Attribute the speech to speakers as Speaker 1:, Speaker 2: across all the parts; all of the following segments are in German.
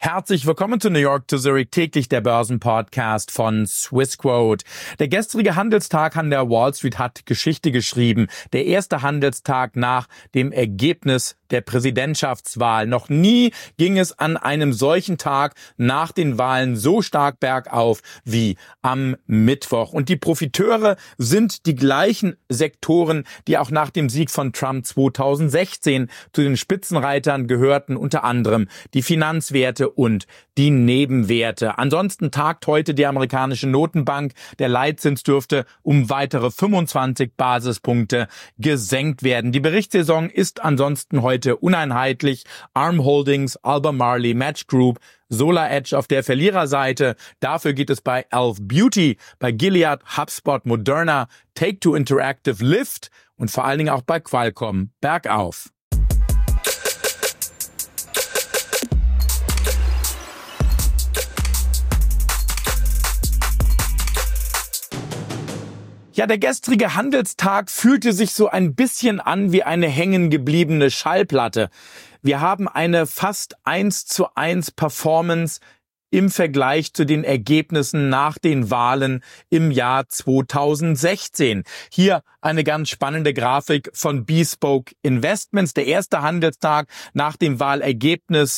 Speaker 1: Herzlich willkommen zu New York to Zurich, täglich der Börsenpodcast von Swissquote. Der gestrige Handelstag an der Wall Street hat Geschichte geschrieben. Der erste Handelstag nach dem Ergebnis der Präsidentschaftswahl. Noch nie ging es an einem solchen Tag nach den Wahlen so stark bergauf wie am Mittwoch. Und die Profiteure sind die gleichen Sektoren, die auch nach dem Sieg von Trump 2016 zu den Spitzenreitern gehörten, unter anderem die Finanzwerte und die Nebenwerte. Ansonsten tagt heute die amerikanische Notenbank. Der Leitzins dürfte um weitere 25 Basispunkte gesenkt werden. Die Berichtssaison ist ansonsten heute uneinheitlich. ARM Holdings, Albemarle, Match Group, SolarEdge auf der Verliererseite. Dafür geht es bei Elf Beauty, bei Gilead, HubSpot, Moderna, Take-Two Interactive, Lyft und vor allen Dingen auch bei Qualcomm bergauf. Ja, der gestrige Handelstag fühlte sich so ein bisschen an wie eine hängengebliebene Schallplatte. Wir haben eine fast 1:1 Performance im Vergleich zu den Ergebnissen nach den Wahlen im Jahr 2016. Hier eine ganz spannende Grafik von Bespoke Investments. Der erste Handelstag nach dem Wahlergebnis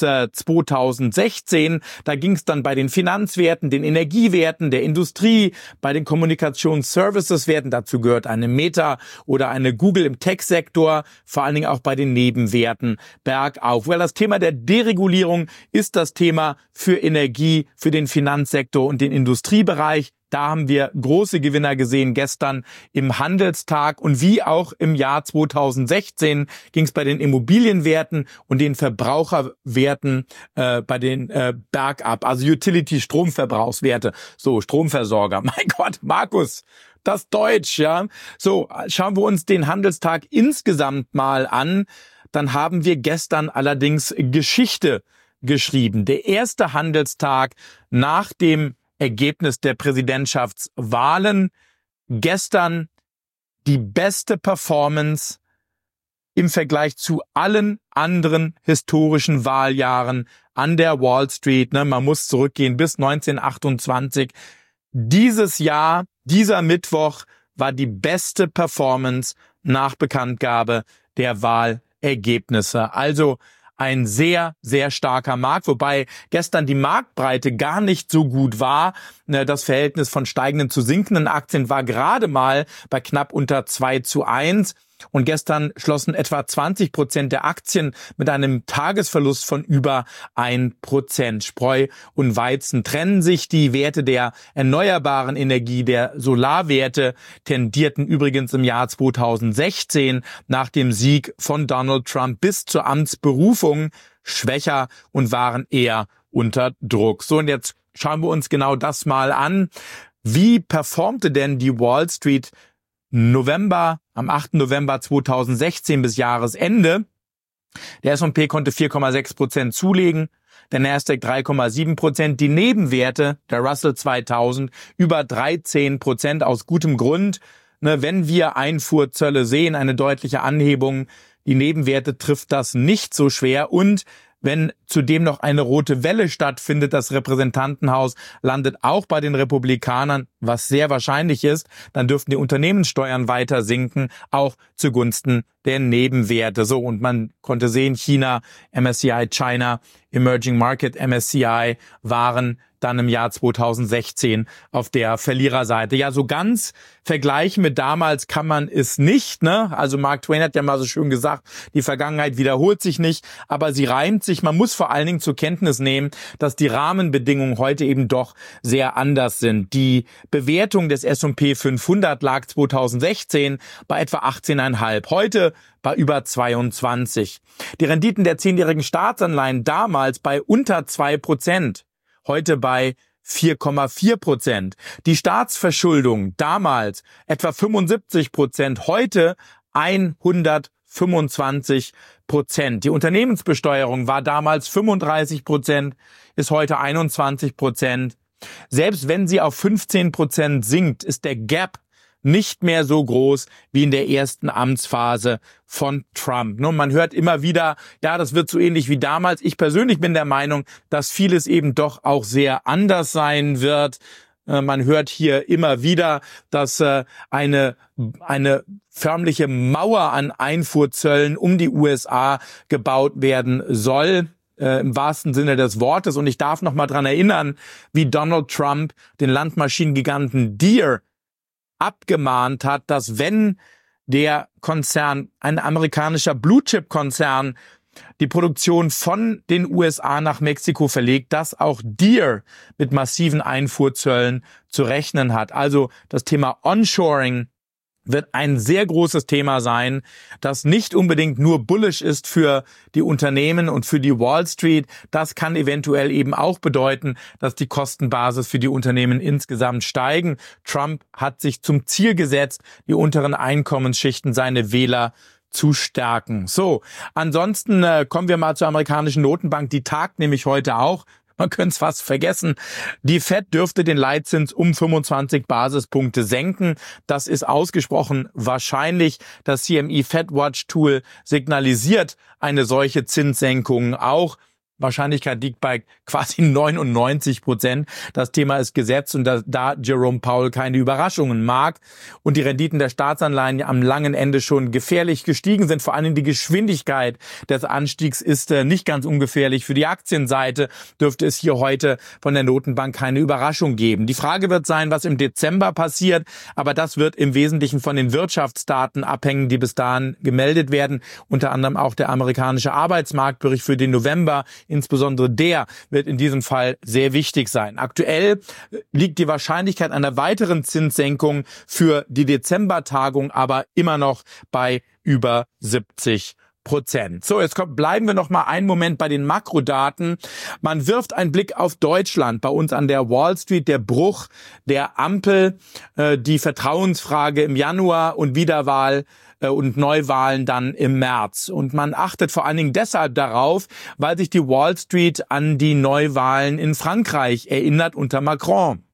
Speaker 1: 2016. Da ging es dann bei den Finanzwerten, den Energiewerten, der Industrie, bei den Kommunikationsservices-Werten. Dazu gehört eine Meta oder eine Google im Tech-Sektor, vor allen Dingen auch bei den Nebenwerten bergauf. Weil das Thema der Deregulierung ist das Thema für Energie, für den Finanzsektor und den Industriebereich. Da haben wir große Gewinner gesehen gestern im Handelstag. Und wie auch im Jahr 2016 ging es bei den Immobilienwerten und den Verbraucherwerten bei den bergab. Also Utility-Stromverbrauchswerte. So, Stromversorger. Mein Gott, Markus, das Deutsch, ja. So, schauen wir uns den Handelstag insgesamt mal an. Dann haben wir gestern allerdings Geschichte geschrieben. Der erste Handelstag nach dem Ergebnis der Präsidentschaftswahlen. Gestern die beste Performance im Vergleich zu allen anderen historischen Wahljahren an der Wall Street. Man muss zurückgehen bis 1928. Dieses Jahr, dieser Mittwoch war die beste Performance nach Bekanntgabe der Wahlergebnisse. Also ein sehr, sehr starker Markt, wobei gestern die Marktbreite gar nicht so gut war. Das Verhältnis von steigenden zu sinkenden Aktien war gerade mal bei knapp unter 2:1. Und gestern schlossen etwa 20% der Aktien mit einem Tagesverlust von über 1%. Spreu und Weizen trennen sich. Die Werte der erneuerbaren Energie, der Solarwerte, tendierten übrigens im Jahr 2016 nach dem Sieg von Donald Trump bis zur Amtsberufung schwächer und waren eher unter Druck. So, und jetzt schauen wir uns genau das mal an. Wie performte denn die Wall Street am 8. November 2016 bis Jahresende? Der S&P konnte 4,6% zulegen, der Nasdaq 3,7%, die Nebenwerte, der Russell 2000, über 13% aus gutem Grund. Wenn wir Einfuhrzölle sehen, eine deutliche Anhebung, die Nebenwerte trifft das nicht so schwer. Und wenn zudem noch eine rote Welle stattfindet, das Repräsentantenhaus landet auch bei den Republikanern, was sehr wahrscheinlich ist, dann dürften die Unternehmenssteuern weiter sinken, auch zugunsten der Nebenwerte. So, und man konnte sehen, China, MSCI China, Emerging Market MSCI waren dann im Jahr 2016 auf der Verliererseite. Ja, so ganz vergleichen mit damals kann man es nicht, Also Mark Twain hat ja mal so schön gesagt, die Vergangenheit wiederholt sich nicht, aber sie reimt sich. Man muss vor allen Dingen zur Kenntnis nehmen, dass die Rahmenbedingungen heute eben doch sehr anders sind. Die Bewertung des S&P 500 lag 2016 bei etwa 18,5. Heute bei über 22. Die Renditen der 10-jährigen Staatsanleihen damals bei unter 2%. Heute bei 4,4%. Die Staatsverschuldung damals etwa 75%, heute 125%. Die Unternehmensbesteuerung war damals 35%, ist heute 21%. Selbst wenn sie auf 15% sinkt, ist der Gap nicht mehr so groß wie in der ersten Amtsphase von Trump. Nun, man hört immer wieder, ja, das wird so ähnlich wie damals. Ich persönlich bin der Meinung, dass vieles eben doch auch sehr anders sein wird. Man hört hier immer wieder, dass eine förmliche Mauer an Einfuhrzöllen um die USA gebaut werden soll, im wahrsten Sinne des Wortes. Und ich darf noch mal dran erinnern, wie Donald Trump den Landmaschinengiganten Deere abgemahnt hat, dass wenn der Konzern, ein amerikanischer Blue-Chip-Konzern, die Produktion von den USA nach Mexiko verlegt, dass auch Deere mit massiven Einfuhrzöllen zu rechnen hat. Also das Thema Onshoring wird ein sehr großes Thema sein, das nicht unbedingt nur bullish ist für die Unternehmen und für die Wall Street. Das kann eventuell eben auch bedeuten, dass die Kostenbasis für die Unternehmen insgesamt steigen. Trump hat sich zum Ziel gesetzt, die unteren Einkommensschichten, seine Wähler zu stärken. So, ansonsten kommen wir mal zur amerikanischen Notenbank. Die tagt nämlich heute auch. Man könnte es fast vergessen. Die Fed dürfte den Leitzins um 25 Basispunkte senken. Das ist ausgesprochen wahrscheinlich. Das CME FedWatch Tool signalisiert eine solche Zinssenkung auch. Wahrscheinlichkeit liegt bei quasi 99%. Das Thema ist gesetzt und da Jerome Powell keine Überraschungen mag und die Renditen der Staatsanleihen am langen Ende schon gefährlich gestiegen sind, vor allem die Geschwindigkeit des Anstiegs ist nicht ganz ungefährlich. Für die Aktienseite dürfte es hier heute von der Notenbank keine Überraschung geben. Die Frage wird sein, was im Dezember passiert, aber das wird im Wesentlichen von den Wirtschaftsdaten abhängen, die bis dahin gemeldet werden, unter anderem auch der amerikanische Arbeitsmarktbericht für den November. Insbesondere der wird in diesem Fall sehr wichtig sein. Aktuell liegt die Wahrscheinlichkeit einer weiteren Zinssenkung für die Dezembertagung aber immer noch bei über 70%. So, jetzt bleiben wir noch mal einen Moment bei den Makrodaten. Man wirft einen Blick auf Deutschland. Bei uns an der Wall Street der Bruch der Ampel, die Vertrauensfrage im Januar und Wiederwahl und Neuwahlen dann im März. Und man achtet vor allen Dingen deshalb darauf, weil sich die Wall Street an die Neuwahlen in Frankreich erinnert unter Macron.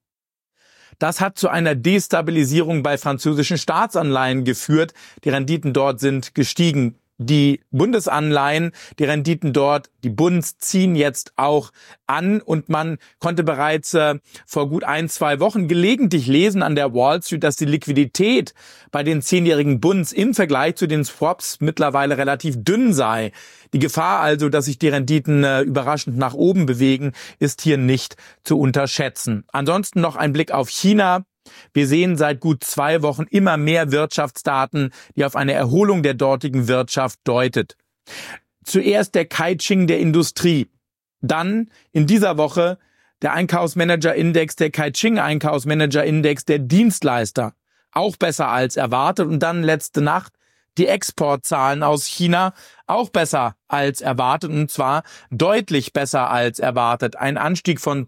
Speaker 1: Das hat zu einer Destabilisierung bei französischen Staatsanleihen geführt. Die Renditen dort sind gestiegen. Die Bundesanleihen, die Renditen dort, die Bunds ziehen jetzt auch an und man konnte bereits vor gut 1-2 Wochen gelegentlich lesen an der Wall Street, dass die Liquidität bei den 10-jährigen Bunds im Vergleich zu den Swaps mittlerweile relativ dünn sei. Die Gefahr also, dass sich die Renditen überraschend nach oben bewegen, ist hier nicht zu unterschätzen. Ansonsten noch ein Blick auf China. Wir sehen seit gut 2 Wochen immer mehr Wirtschaftsdaten, die auf eine Erholung der dortigen Wirtschaft deutet. Zuerst der Caixin der Industrie, dann in dieser Woche der Einkaufsmanager-Index, der Caixin-Einkaufsmanager-Index der Dienstleister, auch besser als erwartet und dann letzte Nacht die Exportzahlen aus China, auch besser als erwartet und zwar deutlich besser als erwartet. Ein Anstieg von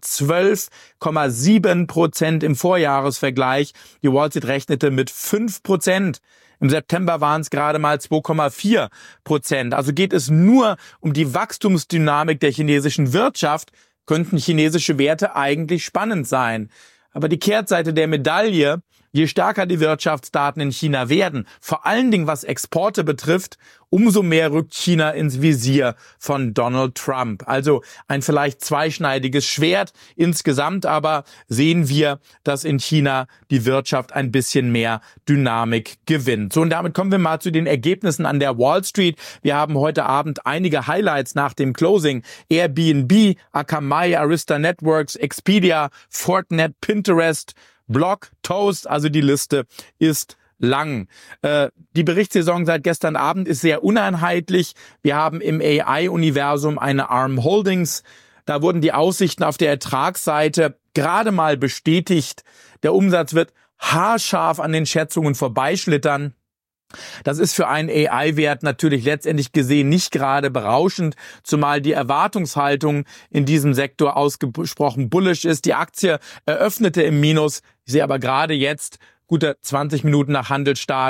Speaker 1: 12,7% im Vorjahresvergleich. Die Wall Street rechnete mit 5%. Im September waren es gerade mal 2,4%. Also geht es nur um die Wachstumsdynamik der chinesischen Wirtschaft, könnten chinesische Werte eigentlich spannend sein. Aber die Kehrtseite der Medaille, je stärker die Wirtschaftsdaten in China werden, vor allen Dingen was Exporte betrifft, umso mehr rückt China ins Visier von Donald Trump. Also ein vielleicht zweischneidiges Schwert. Insgesamt aber sehen wir, dass in China die Wirtschaft ein bisschen mehr Dynamik gewinnt. So, und damit kommen wir mal zu den Ergebnissen an der Wall Street. Wir haben heute Abend einige Highlights nach dem Closing. Airbnb, Akamai, Arista Networks, Expedia, Fortinet, Pinterest, Block, Toast, also die Liste ist lang. Die Berichtssaison seit gestern Abend ist sehr uneinheitlich. Wir haben im AI-Universum eine ARM Holdings. Da wurden die Aussichten auf der Ertragsseite gerade mal bestätigt. Der Umsatz wird haarscharf an den Schätzungen vorbeischlittern. Das ist für einen AI-Wert natürlich letztendlich gesehen nicht gerade berauschend, zumal die Erwartungshaltung in diesem Sektor ausgesprochen bullish ist. Die Aktie eröffnete im Minus, ich sehe aber gerade jetzt, gute 20 Minuten nach Handelsstart,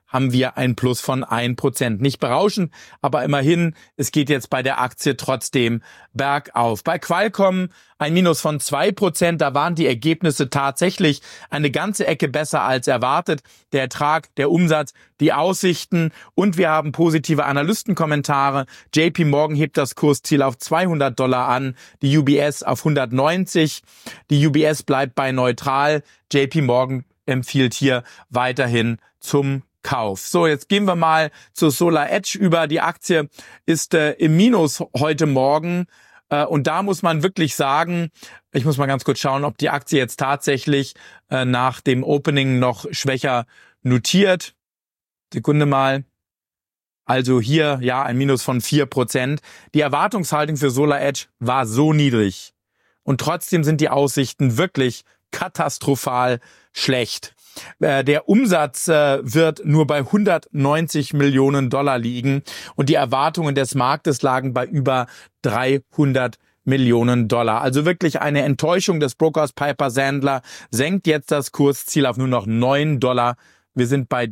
Speaker 1: haben wir ein Plus von 1%. Nicht berauschend, aber immerhin, es geht jetzt bei der Aktie trotzdem bergauf. Bei Qualcomm ein Minus von 2%, da waren die Ergebnisse tatsächlich eine ganze Ecke besser als erwartet. Der Ertrag, der Umsatz, die Aussichten und wir haben positive Analystenkommentare. JP Morgan hebt das Kursziel auf $200 an, die UBS auf 190. Die UBS bleibt bei neutral. JP Morgan empfiehlt hier weiterhin zum Kauf. So, jetzt gehen wir mal zu SolarEdge über. Die Aktie ist im Minus heute Morgen. Und da muss man wirklich sagen, ich muss mal ganz kurz schauen, ob die Aktie jetzt tatsächlich nach dem Opening noch schwächer notiert. Sekunde mal. Also hier, ja, ein Minus von 4%. Die Erwartungshaltung für SolarEdge war so niedrig. Und trotzdem sind die Aussichten wirklich katastrophal schlecht. Der Umsatz wird nur bei $190 Millionen liegen und die Erwartungen des Marktes lagen bei über $300 Millionen. Also wirklich eine Enttäuschung des Brokers Piper Sandler, senkt jetzt das Kursziel auf nur noch $9. Wir sind bei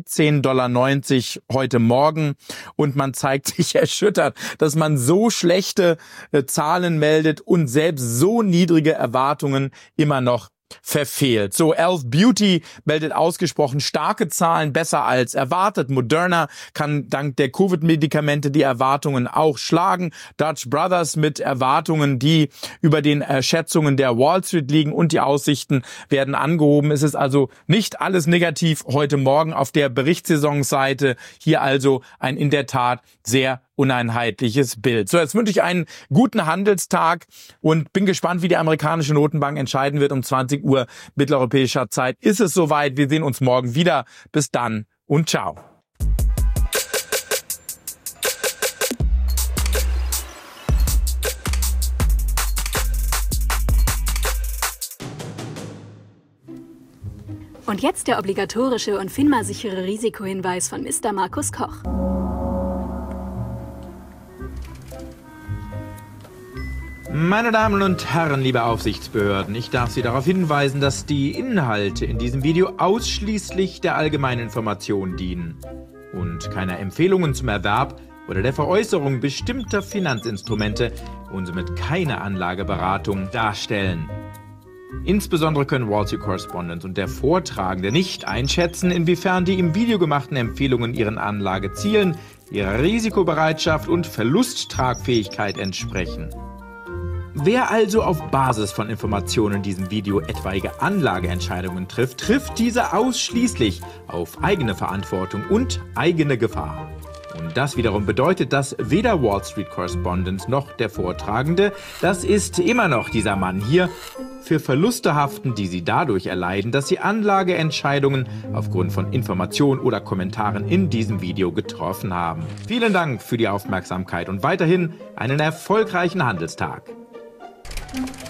Speaker 1: $13,90 heute Morgen und man zeigt sich erschüttert, dass man so schlechte Zahlen meldet und selbst so niedrige Erwartungen immer noch verfehlt. So, e.l.f. Beauty meldet ausgesprochen starke Zahlen, besser als erwartet. Moderna kann dank der Covid-Medikamente die Erwartungen auch schlagen. Dutch Brothers mit Erwartungen, die über den Schätzungen der Wall Street liegen und die Aussichten werden angehoben. Es ist also nicht alles negativ heute Morgen auf der Berichtssaisonseite. Hier also ein in der Tat sehr uneinheitliches Bild. So, jetzt wünsche ich einen guten Handelstag und bin gespannt, wie die amerikanische Notenbank entscheiden wird. Um 20 Uhr mitteleuropäischer Zeit ist es soweit. Wir sehen uns morgen wieder. Bis dann und ciao.
Speaker 2: Und jetzt der obligatorische und FINMA-sichere Risikohinweis von Mr. Markus Koch.
Speaker 1: Meine Damen und Herren, liebe Aufsichtsbehörden, ich darf Sie darauf hinweisen, dass die Inhalte in diesem Video ausschließlich der allgemeinen Information dienen und keiner Empfehlungen zum Erwerb oder der Veräußerung bestimmter Finanzinstrumente und somit keine Anlageberatung darstellen. Insbesondere können Wall Street Correspondent und der Vortragende nicht einschätzen, inwiefern die im Video gemachten Empfehlungen ihren Anlagezielen, ihrer Risikobereitschaft und Verlusttragfähigkeit entsprechen. Wer also auf Basis von Informationen in diesem Video etwaige Anlageentscheidungen trifft, trifft diese ausschließlich auf eigene Verantwortung und eigene Gefahr. Und das wiederum bedeutet, dass weder Wall Street Correspondent noch der Vortragende, das ist immer noch dieser Mann hier, für Verluste haften, die sie dadurch erleiden, dass sie Anlageentscheidungen aufgrund von Informationen oder Kommentaren in diesem Video getroffen haben. Vielen Dank für die Aufmerksamkeit und weiterhin einen erfolgreichen Handelstag.